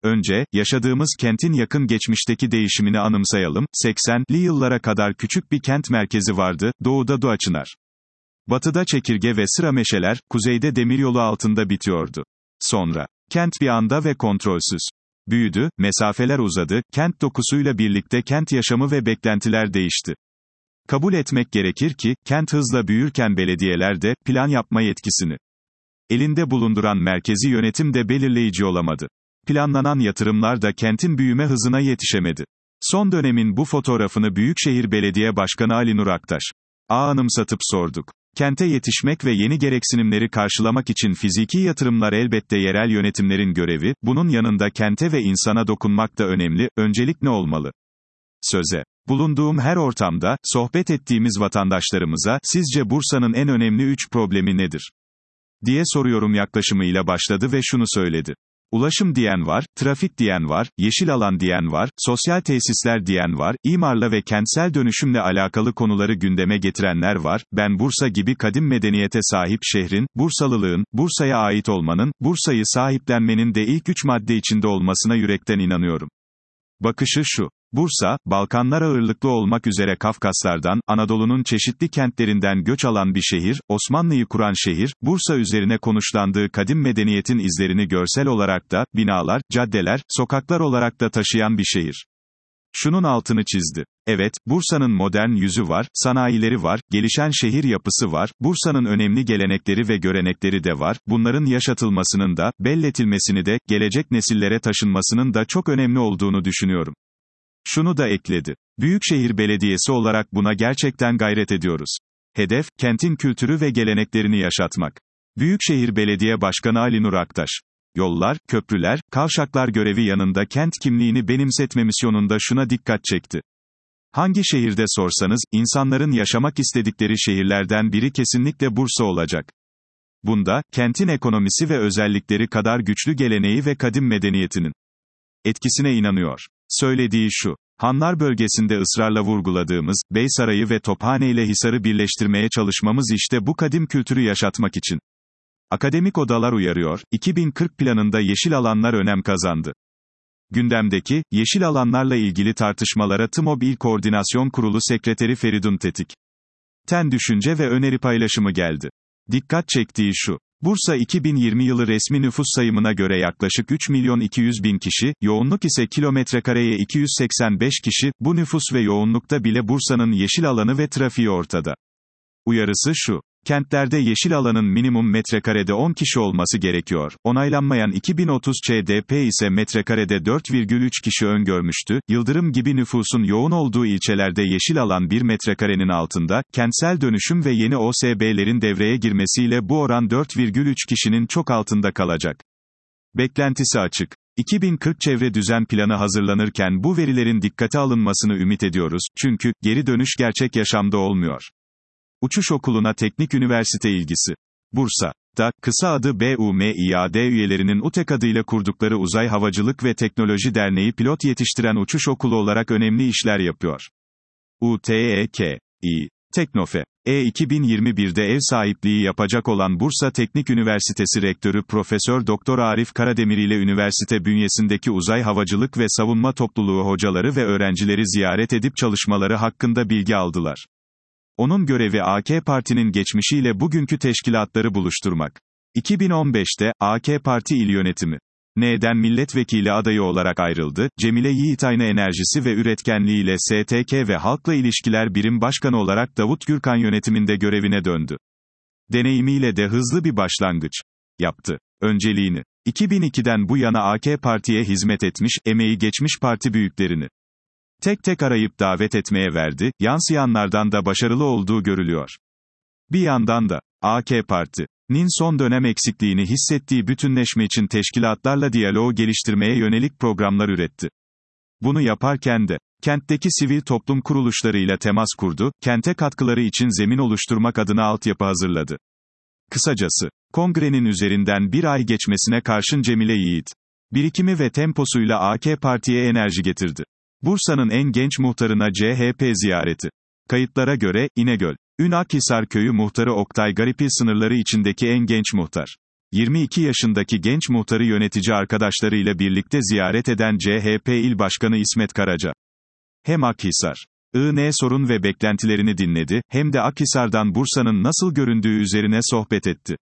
Önce, yaşadığımız kentin yakın geçmişteki değişimini anımsayalım. 80'li yıllara kadar küçük bir kent merkezi vardı, doğuda Doğaçınar. Batıda çekirge ve sıra meşeler, kuzeyde demiryolu altında bitiyordu. Sonra, kent bir anda ve kontrolsüz büyüdü, mesafeler uzadı, kent dokusuyla birlikte kent yaşamı ve beklentiler değişti. Kabul etmek gerekir ki, kent hızla büyürken belediyeler de, plan yapma yetkisini elinde bulunduran merkezi yönetim de belirleyici olamadı. Planlanan yatırımlar da kentin büyüme hızına yetişemedi. Son dönemin bu fotoğrafını Büyükşehir Belediye Başkanı Ali Nur Aktaş anımsatıp sorduk. Kente yetişmek ve yeni gereksinimleri karşılamak için fiziki yatırımlar elbette yerel yönetimlerin görevi, bunun yanında kente ve insana dokunmak da önemli, öncelik ne olmalı? Söze bulunduğum her ortamda, sohbet ettiğimiz vatandaşlarımıza, sizce Bursa'nın en önemli 3 problemi nedir diye soruyorum yaklaşımıyla başladı ve şunu söyledi. Ulaşım diyen var, trafik diyen var, yeşil alan diyen var, sosyal tesisler diyen var, imarla ve kentsel dönüşümle alakalı konuları gündeme getirenler var, ben Bursa gibi kadim medeniyete sahip şehrin, Bursalılığın, Bursa'ya ait olmanın, Bursa'yı sahiplenmenin de ilk 3 madde içinde olmasına yürekten inanıyorum. Bakışı şu. Bursa, Balkanlar ağırlıklı olmak üzere Kafkaslardan, Anadolu'nun çeşitli kentlerinden göç alan bir şehir, Osmanlı'yı kuran şehir, Bursa üzerine konuşlandığı kadim medeniyetin izlerini görsel olarak da, binalar, caddeler, sokaklar olarak da taşıyan bir şehir. Şunun altını çizdi. Evet, Bursa'nın modern yüzü var, sanayileri var, gelişen şehir yapısı var, Bursa'nın önemli gelenekleri ve görenekleri de var, bunların yaşatılmasının da, belletilmesini de, gelecek nesillere taşınmasının da çok önemli olduğunu düşünüyorum. Şunu da ekledi. Büyükşehir Belediyesi olarak buna gerçekten gayret ediyoruz. Hedef, kentin kültürü ve geleneklerini yaşatmak. Büyükşehir Belediye Başkanı Ali Nur Aktaş. Yollar, köprüler, kavşaklar görevi yanında kent kimliğini benimsetme misyonunda şuna dikkat çekti. Hangi şehirde sorsanız, insanların yaşamak istedikleri şehirlerden biri kesinlikle Bursa olacak. Bunda, kentin ekonomisi ve özellikleri kadar güçlü geleneği ve kadim medeniyetinin etkisine inanıyor. Söylediği şu. Hanlar bölgesinde ısrarla vurguladığımız, Beysaray'ı ve Tophane ile Hisar'ı birleştirmeye çalışmamız işte bu kadim kültürü yaşatmak için. Akademik odalar uyarıyor, 2040 planında yeşil alanlar önem kazandı. Gündemdeki, yeşil alanlarla ilgili tartışmalara TMOB İl Koordinasyon Kurulu Sekreteri Feridun Tetik ten düşünce ve öneri paylaşımı geldi. Dikkat çektiği şu. Bursa 2020 yılı resmi nüfus sayımına göre yaklaşık 3.200.000 kişi, yoğunluk ise kilometrekareye 285 kişi, bu nüfus ve yoğunlukta bile Bursa'nın yeşil alanı ve trafiği ortada. Uyarısı şu. Kentlerde yeşil alanın minimum metrekarede 10 kişi olması gerekiyor. Onaylanmayan 2030 ÇDP ise metrekarede 4,3 kişi öngörmüştü. Yıldırım gibi nüfusun yoğun olduğu ilçelerde yeşil alan 1 metrekarenin altında, kentsel dönüşüm ve yeni OSB'lerin devreye girmesiyle bu oran 4,3 kişinin çok altında kalacak. Beklentisi açık. 2040 çevre düzen planı hazırlanırken bu verilerin dikkate alınmasını ümit ediyoruz, çünkü, geri dönüş gerçek yaşamda olmuyor. Uçuş Okulu'na Teknik Üniversite ilgisi. Bursa'da, kısa adı BUMİAD üyelerinin UTEK adıyla kurdukları Uzay Havacılık ve Teknoloji Derneği pilot yetiştiren uçuş okulu olarak önemli işler yapıyor. UTEKİ. Teknofe. 2021'de ev sahipliği yapacak olan Bursa Teknik Üniversitesi Rektörü Profesör Doktor Arif Karademir ile üniversite bünyesindeki uzay havacılık ve savunma topluluğu hocaları ve öğrencileri ziyaret edip çalışmaları hakkında bilgi aldılar. Onun görevi AK Parti'nin geçmişiyle bugünkü teşkilatları buluşturmak. 2015'te, AK Parti İl Yönetimi N'den milletvekili adayı olarak ayrıldı, Cemile Yiğit aynı enerjisi ve üretkenliğiyle STK ve Halkla İlişkiler Birim Başkanı olarak Davut Gürkan yönetiminde görevine döndü. Deneyimiyle de hızlı bir başlangıç yaptı. Önceliğini 2002'den bu yana AK Parti'ye hizmet etmiş, emeği geçmiş parti büyüklerini tek tek arayıp davet etmeye verdi, yansıyanlardan da başarılı olduğu görülüyor. Bir yandan da, AK Parti'nin son dönem eksikliğini hissettiği bütünleşme için teşkilatlarla diyaloğu geliştirmeye yönelik programlar üretti. Bunu yaparken de, kentteki sivil toplum kuruluşlarıyla temas kurdu, kente katkıları için zemin oluşturmak adına altyapı hazırladı. Kısacası, kongrenin üzerinden bir ay geçmesine karşın Cemile Yiğit, birikimi ve temposuyla AK Parti'ye enerji getirdi. Bursa'nın en genç muhtarına CHP ziyareti. Kayıtlara göre, İnegöl, Ünakhisar Köyü muhtarı Oktay Garipil sınırları içindeki en genç muhtar. 22 yaşındaki genç muhtarı yönetici arkadaşlarıyla birlikte ziyaret eden CHP İl Başkanı İsmet Karaca. Hem Akhisar İ.N. sorun ve beklentilerini dinledi, hem de Akhisar'dan Bursa'nın nasıl göründüğü üzerine sohbet etti.